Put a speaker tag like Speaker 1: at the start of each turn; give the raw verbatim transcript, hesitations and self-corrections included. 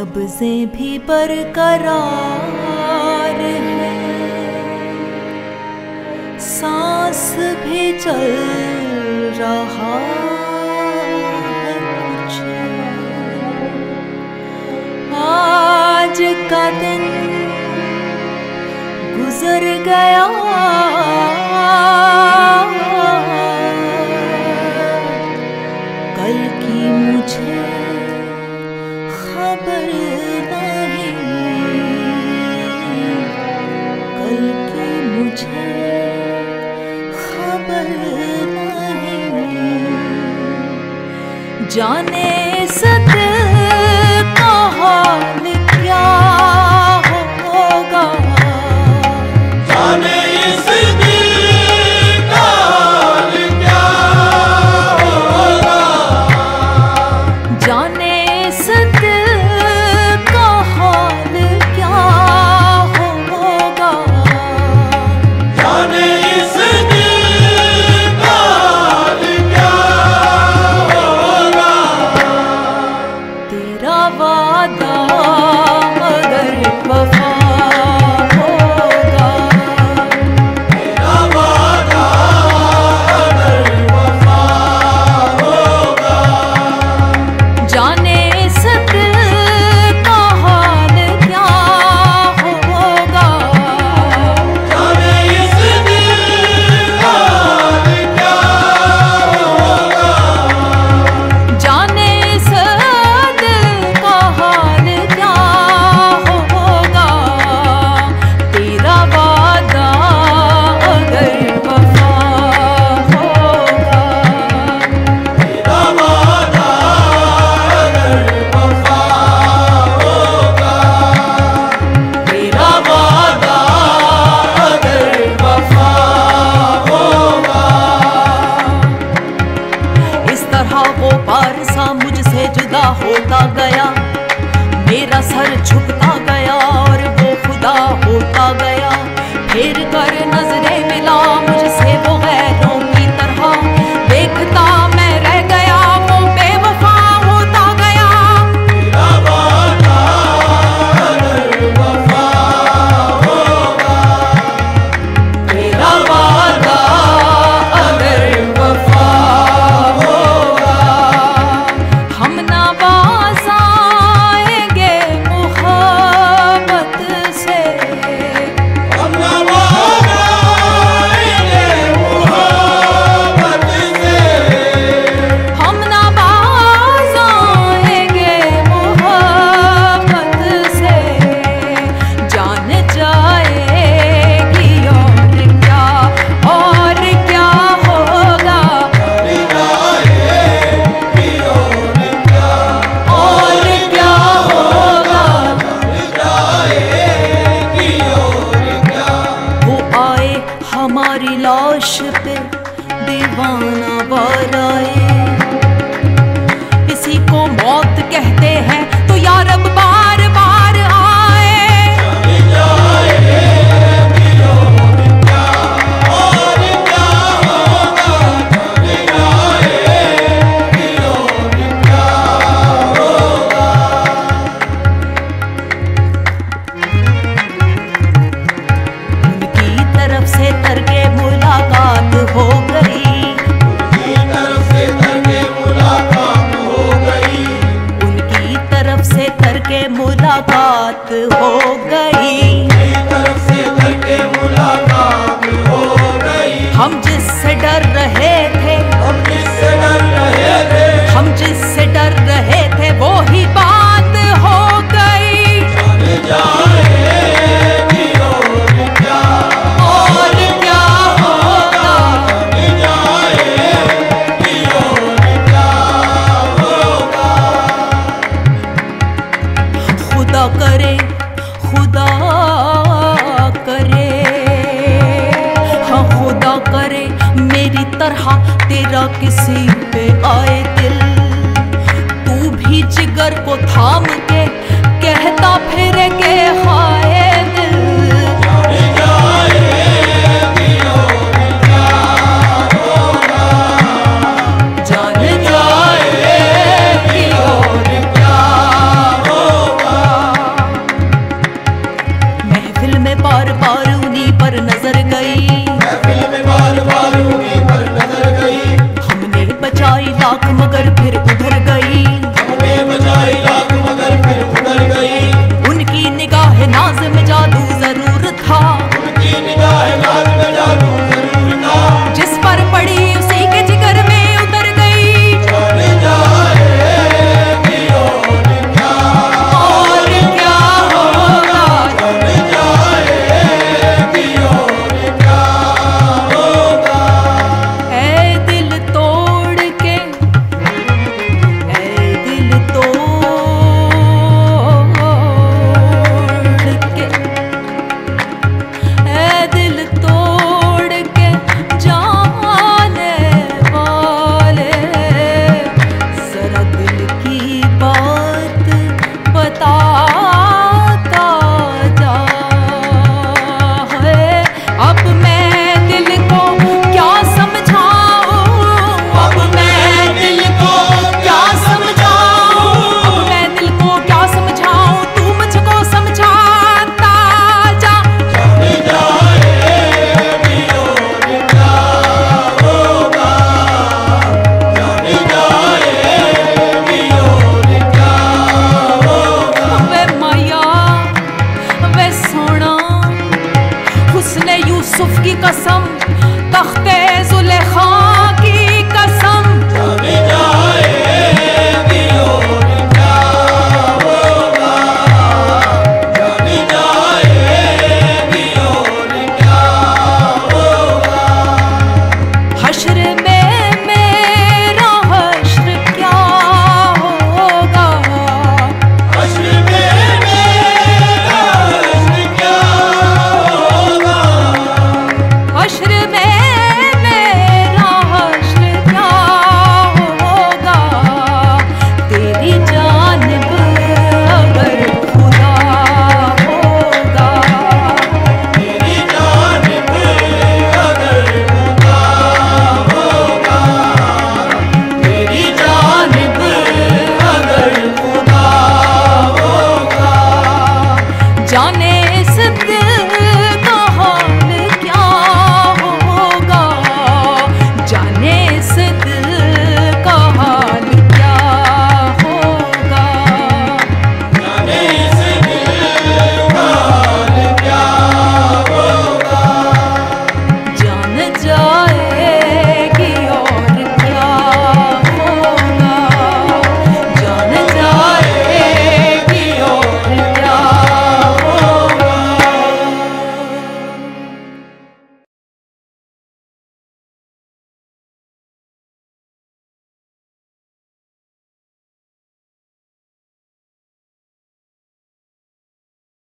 Speaker 1: कब्ज़े भी बरकरार है, सांस भी चल रहा है कुछ। आज का दिन गुजर गया, कल की मुझे खबर नहीं, कल की मुझे खबर नहीं। जाने इस दिल का हाल क्या होगा,
Speaker 2: जाने इस दिल का हाल क्या होगा,
Speaker 1: जाने इस दिल का हाल क्या होगा,
Speaker 2: जाने इस दिल का हाल क्या होगा।
Speaker 1: तेरा वादा अगर वफा होगा,
Speaker 2: तेरा वादा अगर वफा होगा,
Speaker 1: जाने इस दिल का हाल क्या होगा,
Speaker 2: जाने इस दिल का हाल क्या होगा।
Speaker 1: जाने इस दिल का हाल क्या होगा। तेरा वादा अगर वफा होगा,
Speaker 2: तेरा वादा अगर वफा होगा, तेरा वादा अगर वफा होगा।
Speaker 1: इस तरह वो पारसा मुझसे जुदा होता गया, मेरा सर झुकता गया और वो खुदा होता गया। फिर कर नजरें मिला मुझसे वो गैरों की तरह, देखता मैं रह गया वो बेवफा होता गया।
Speaker 2: तेरा वादा अगर वफा होगा, तेरा वादा अगर वफा होगा।
Speaker 1: हम ना बाज़ आएंगे मोहब्बत से,
Speaker 2: हम नवाज़ आएंगे मोहब्बत से,
Speaker 1: हम ना बाज़ आएंगे मोहब्बत से। जान जाएगी और क्या और क्या होगा,
Speaker 2: जाएगी और क्या
Speaker 1: और क्या होगा।
Speaker 2: जाएगी और क्या।
Speaker 1: वो आए हमारी लाश पे दीवाना वाराए, इसी को मौत कहते हैं तो यार अब बार बार आए।
Speaker 2: जाएगी और क्या और क्या होगा, जाएगी और क्या होगा।
Speaker 1: उनकी तरफ से तरके मुलाकात हो गई,
Speaker 2: उनकी तरफ से तरके मुलाकात हो गई,
Speaker 1: उनकी तरफ से तरके मुलाकात हो गई।
Speaker 2: उनकी तरफ से तरके मुलाकात हो गई।
Speaker 1: हम जिससे डर रहे थे,
Speaker 2: हम जिससे डर रहे थे,
Speaker 1: हम जिससे डर रहे थे वो ही बात हो गई।
Speaker 2: जान जाएगी और क्या
Speaker 1: और क्या होगा,
Speaker 2: जाएगी और क्या होगा।
Speaker 1: खुदा करे खुदा करे, हाँ खुदा करे मेरी तरह तेरा किसी पे आए दिल। तू भी जिगर को थाम के कहता फिर के हाय दिल।
Speaker 2: जाएगी और क्या होगा,
Speaker 1: जान जाएगी और
Speaker 2: क्या होगा।
Speaker 1: कसम, तख्ते जुलेखा की कसम।
Speaker 2: जाने जाएगी और क्या होगा, जाने जाएगी और क्या होगा।
Speaker 1: हश्र में मेरा हश्र क्या होगा,
Speaker 2: हश्र में मेरा हश्र क्या होगा,
Speaker 1: हश्र में मेरा हश्र क्या होगा। तेरी जानिब अगर खुदा होगा,
Speaker 2: तेरी जानिब अगर खुदा होगा, तेरी जानिब अगर खुदा होगा।
Speaker 1: जाने